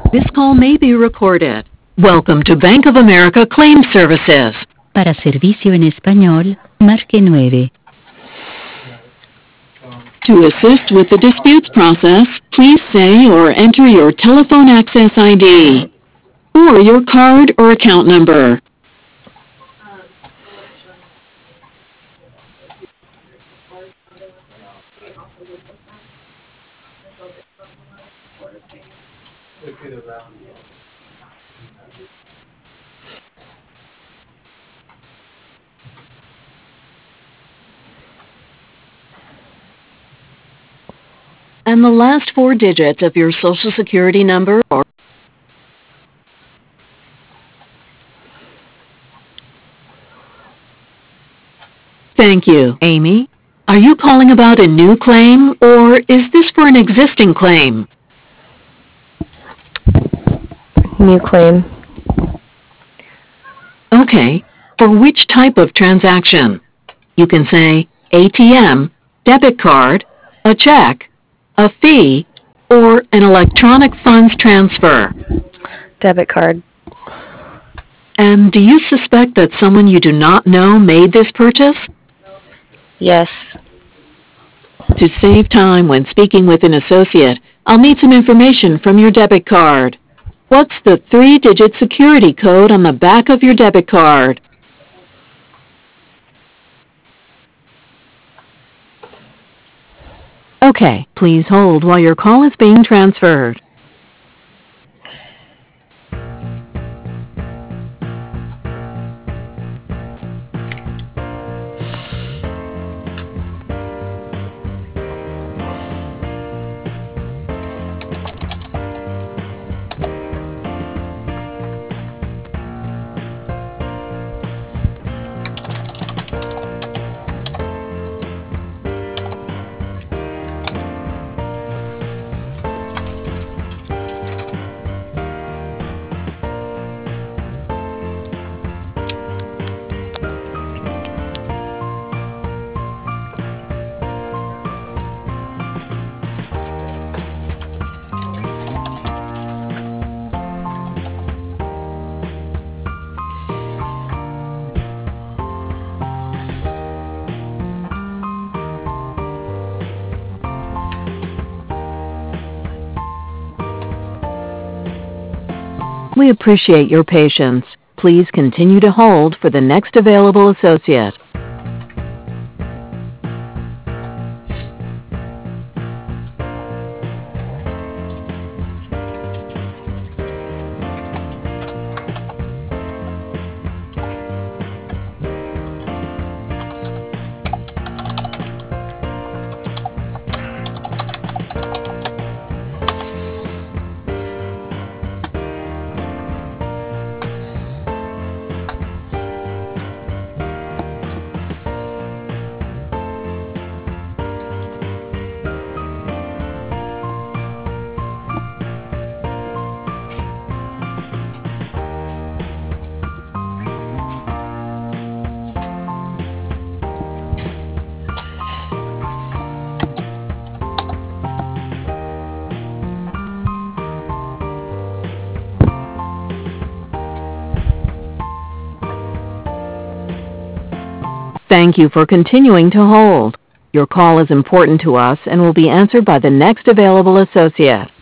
This call may be recorded. Welcome to Bank of America Claim Services. Para servicio en español, marque 9. To assist with the disputes process, please say or enter your telephone access ID or your card or account number. And the last 4 digits of your Social Security number or Thank you. Amy, are you calling about a new claim or is this for an existing claim? New claim. Okay. For which type of transaction? You can say ATM, debit card, a check, a fee, or an electronic funds transfer. Debit card. And do you suspect that someone you do not know made this purchase? Yes. To save time when speaking with an associate, I'll need some information from your debit card. What's the 3-digit security code on the back of your debit card? Okay, please hold while your call is being transferred. We appreciate your patience. Please continue to hold for the next available associate. Thank you for continuing to hold. Your call is important to us and will be answered by the next available associate.